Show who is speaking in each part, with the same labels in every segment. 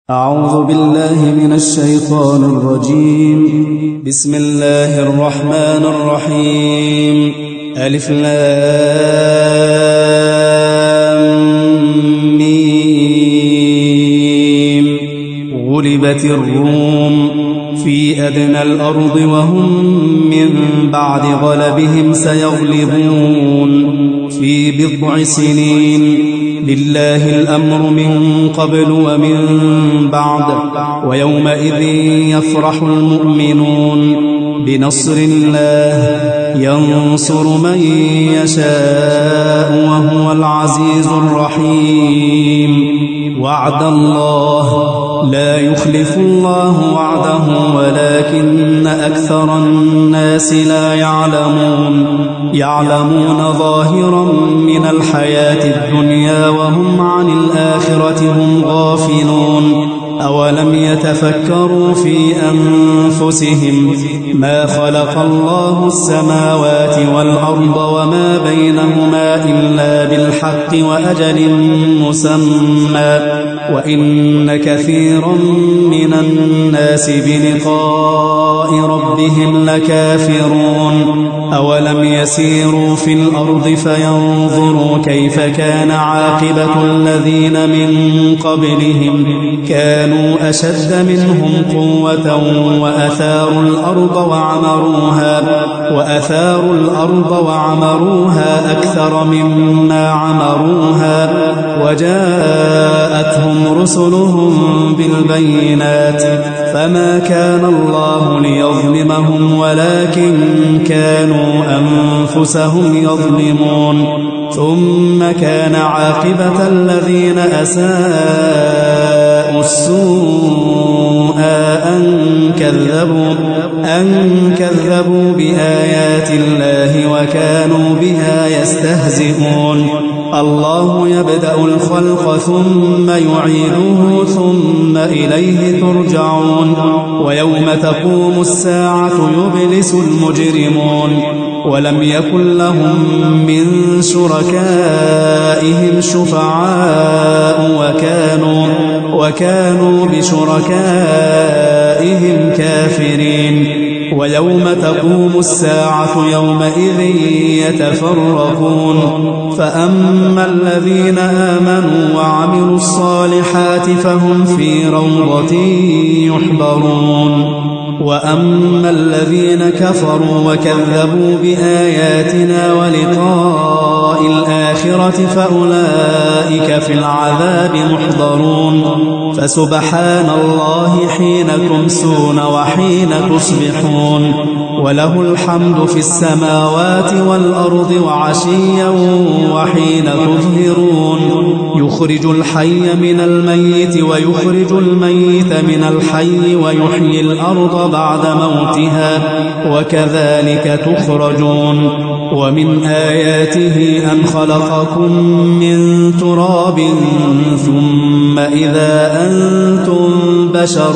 Speaker 1: أعوذ بالله من الشيطان الرجيم. بسم الله الرحمن الرحيم. ألف لام ميم. غلبت الروم في أدنى الأرض وهم من بعد غلبهم سيغلبون في بضع سنين. لله الأمر من قبل ومن بعد، ويومئذ يفرح المؤمنون بنصر الله ينصر من يشاء وهو العزيز الرحيم. وعد الله لا يخلف الله وعده ولكن أكثر الناس لا يعلمون ظاهرا من الحياة الدنيا وهم عن الآخرة هم غافلون. أولم يتفكروا في أنفسهم ما خلق الله السماوات والأرض وما بينهما إلا بالحق وأجل مسمى، وإن كثيرا من الناس بلقاء ربهم لكافرون. أولم يسيروا في الأرض فينظروا كيف كان عاقبة الذين من قبلهم، كانوا أشد منهم قوة وأثاروا الأرض وعمروها أكثر مما عمروها، وجاءتهم رسلهم بالبينات، فما كان الله ليظلمهم ولكن كانوا أنفسهم يظلمون. ثم كان عاقبة الذين أساءوا السوء أن كذبوا بآيات الله وكانوا بها يستهزئون. الله يبدأ الخلق ثم يعيده ثم إليه ترجعون. ويوم تقوم الساعة يبلس المجرمون، ولم يكن لهم من شركائهم شفعاء وكانوا بشركائهم كافرين. ويوم تقوم الساعة يومئذ يتفرقون، فأما الذين آمنوا وعملوا الصالحات فهم في روضة يحبرون، وأما الذين كفروا وكذبوا بآياتنا ولقاء الآخرة فأولئك في العذاب محضرون. فسبحان الله حين تمسون وحين تصبحون، وله الحمد في السماوات والأرض وعشيا وحين تظهرون. يخرج الحي من الميت ويخرج الميت من الحي ويحيي الأرض بعد موتها، وكذلك تخرجون. ومن آياته أن خلقكم من تراب ثم إذا أنتم بشر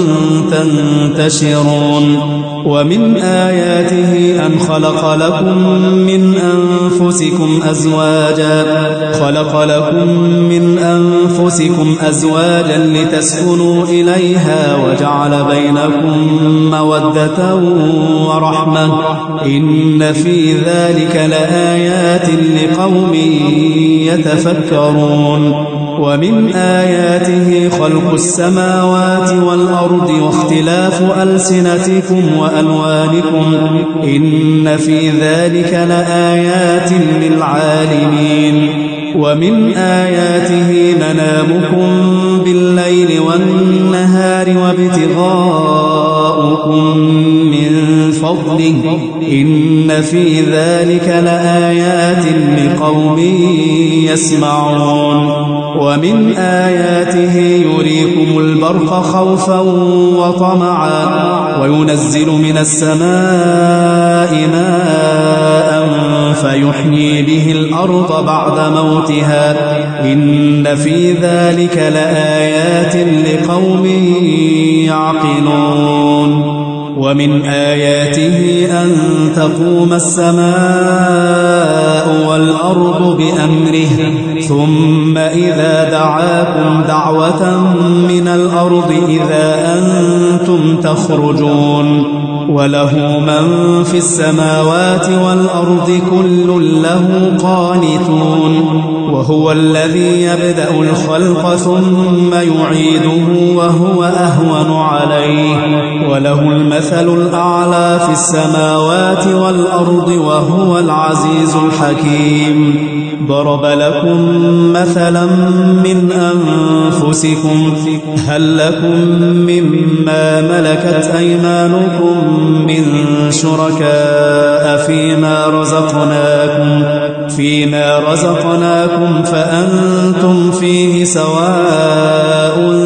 Speaker 1: تنتشرون. ومن آياته أن خلق لكم من أنفسكم أزواجا لتسكنوا إليها وجعل بينكم مودة ورحمة، إن في ذلك لآيات لقوم يتفكرون. ومن آياته خلق السماوات والأرض واختلاف ألسنتكم وألوانكم، إن في ذلك لآيات للعالمين. ومن آياته منامكم بالليل والنهار وابتغاؤكم من فضله، إن في ذلك لآيات لقوم يسمعون. ومن آياته يريكم البرق خوفا وطمعا وينزل من السماء ماء فيحيي به الأرض بعد موتها، إن في ذلك لآيات لقوم يعقلون. ومن آياته أن تقوم السماء والأرض بأمره ثم إذا دعاكم دعوة من الأرض إذا أنتم تخرجون وله من في السماوات والأرض كل له قانتون وهو الذي يبدأ الخلق ثم يعيده وهو أهون عليه وله المثل الأعلى في السماوات والأرض وهو العزيز الحكيم ضرب لكم مثلا من أنفسكم هل لكم مما ملكت أيمانكم من شركاء فيما رزقناكم فأنتم فيه سواء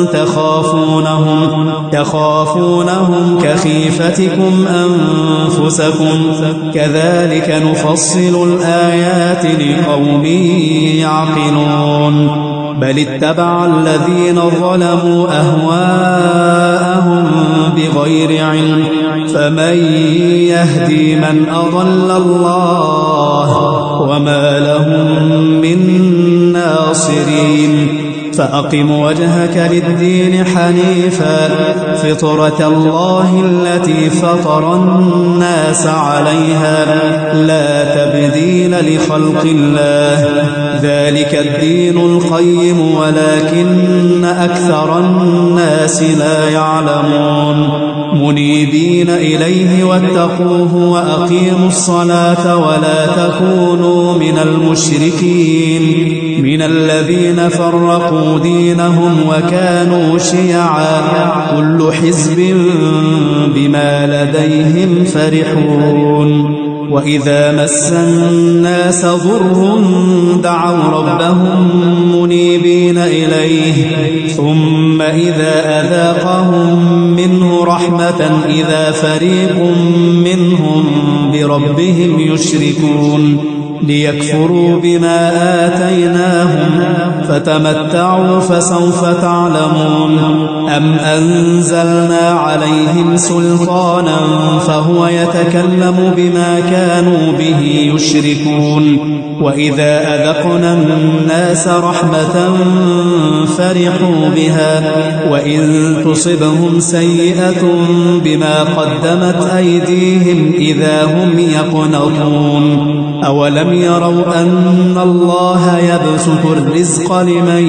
Speaker 1: تخافونهم كخيفتكم أنفسكم كذلك نفصل الآيات لقوم يعقلون بل اتبع الذين ظلموا أهواءهم بغير علم فمن يهدي من أضل الله وما لهم من ناصرين فأقم وجهك للدين حنيفا فطرة الله التي فطر الناس عليها لا تبديل لخلق الله ذلك الدين القيم ولكن أكثر الناس لا يعلمون منيبين إليه واتقوه وأقيموا الصلاة ولا تكونوا من المشركين من الذين فرقوا دينهم وكانوا شيعا كل حزب بما لديهم فرحون وإذا مس الناس ضر دعوا ربهم منيبين إليه ثم إذا أذاقهم منه رحمة إذا فريق منهم بربهم يشركون ليكفروا بما آتيناهم فتمتعوا فسوف تعلمون أم أنزلنا عليهم سلطانا فهو يتكلم بما كانوا به يشركون وإذا أذقنا الناس رحمة فرحوا بها وإن تصبهم سيئة بما قدمت أيديهم إذا هم يقنطون أولم يروا أن الله يبسط الرزق لمن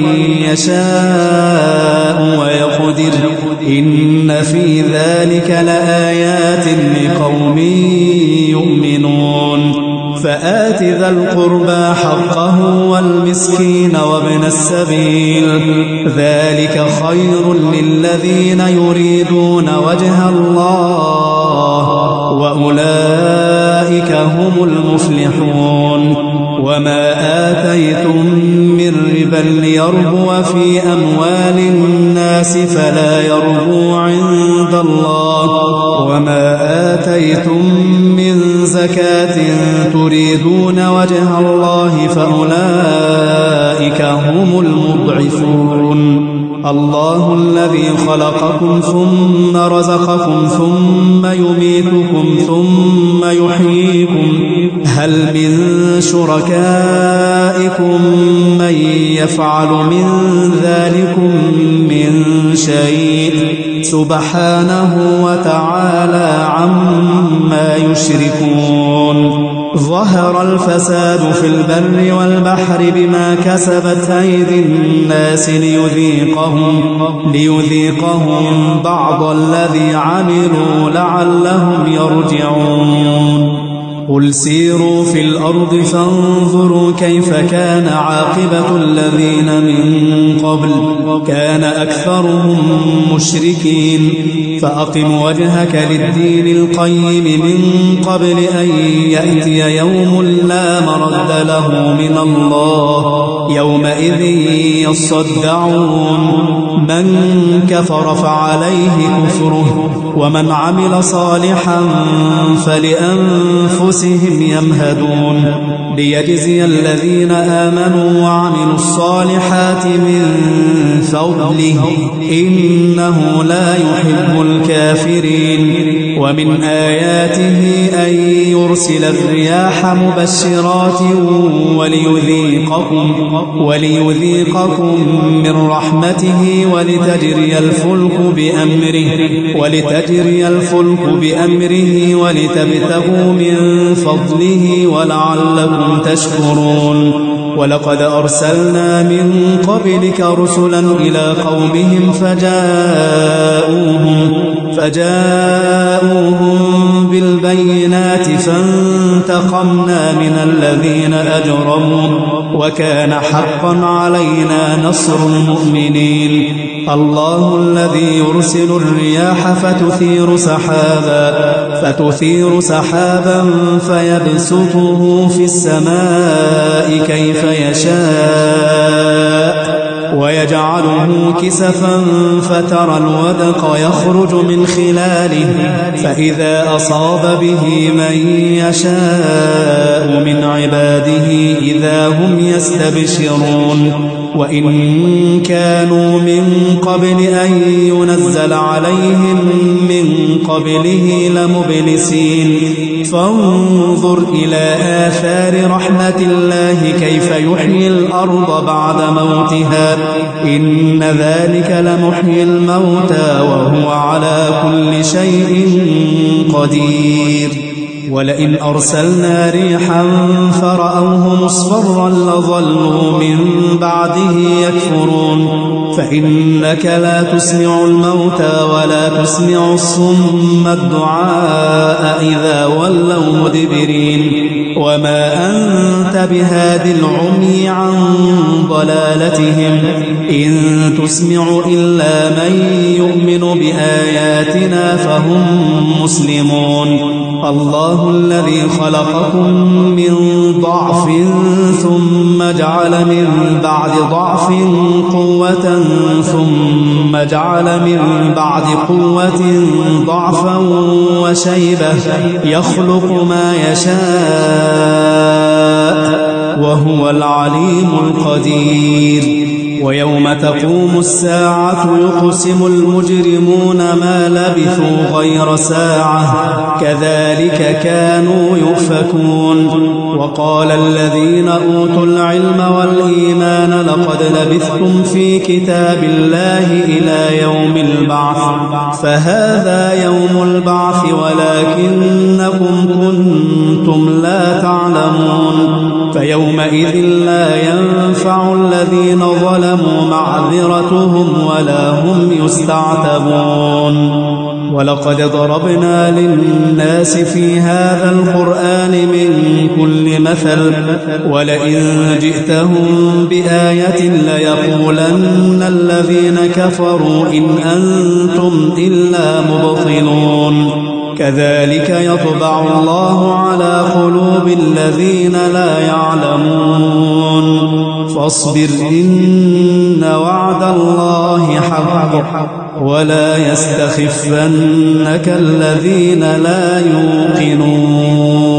Speaker 1: يشاء ويقدر إن في ذلك لآيات لقوم يؤمنون فآت ذا القربى حقه والمسكين وابن السبيل ذلك خير للذين يريدون وجه الله وأولئك هم المفلحون وما آتيتم من ربا ليربو في أموال الناس فلا يربو عند الله وما آتيتم من زكاة تريدون وجه الله فأولئك هم المضعفون الله الذي خلقكم ثم رزقكم ثم يميتكم ثم يحييكم هل من شركائكم من يفعل من ذلكم من شيء سبحانه وتعالى عما يشركون ظهر الفساد في البر والبحر بما كسبت أيدي الناس ليذيقهم بعض الذي عملوا لعلهم يرجعون قل سيروا في الأرض فانظروا كيف كان عاقبة الذين من قبل كان أكثرهم مشركين فأقم وجهك للدين القيم من قبل أن يأتي يوم لا مرد له من الله يومئذ يصدعون من كفر فعليه كفره ومن عمل صالحا فلأنفسهم يمهدون ليجزي الذين آمنوا وعملوا الصالحات من فضله إنه لا يحب الكافرين ومن آياته أن يرسل الرياح مبشرات وليذيقكم من رحمته ولتجري الفلك بأمره ولتبتغوا من فضله ولعلكم تشكرون. ولقد أرسلنا من قبلك رسلا إلى قومهم فجاءوهم بالبينات فانتقمنا من الذين أجرموا وكان حقا علينا نصر المؤمنين. الله الذي يرسل الرياح فتثير سحابا فيبسطه في السماء كيف يشاء ويجعله كسفا فترى الودق يخرج من خلاله فإذا أصاب به من يشاء من عباده إذا هم يستبشرون. وإن كانوا من قبل أن ينزل عليهم من قبله لمبلسين. فانظر إلى آثار رحمة الله كيف يحيي الأرض بعد موتها إن ذلك لمحيي الموتى وهو على كل شيء قدير. ولئن أرسلنا ريحا فرأوه مصفرا لظلوا من بعده يكفرون. فإنك لا تسمع الموتى ولا تسمع الصم الدعاء إذا ولوا مدبرين. وما أنت بهاد العمي عن ضلالتهم إن تسمع إلا من يؤمن بآياتنا فهم مسلمون. الله الذي خلقكم من ضعف ثم جعل من بعد ضعف قوة ثم جعل من بعد قوة ضعفا وشيبة يخلق ما يشاء وهو العليم القدير. ويوم تقوم الساعة يقسم المجرمون ما لبثوا غير ساعة كذلك كانوا يؤفكون. وقال الذين أوتوا العلم والإيمان لقد لبثتم في كتاب الله إلى يوم البعث فهذا يوم البعث ولكنكم كنتم لا تعلمون. فيومئذ لا ينفع الذين ظلموا معذرتهم ولا هم يستعتبون. ولقد ضربنا للناس في هذا القرآن من كل مثل ولئن جئتهم بآية ليقولن الذين كفروا إن أنتم إلا مبطلون. كذلك يطبع الله على قلوب الذين لا يعلمون. فاصبر إن وعد الله حق ولا يستخفنك الذين لا يوقنون.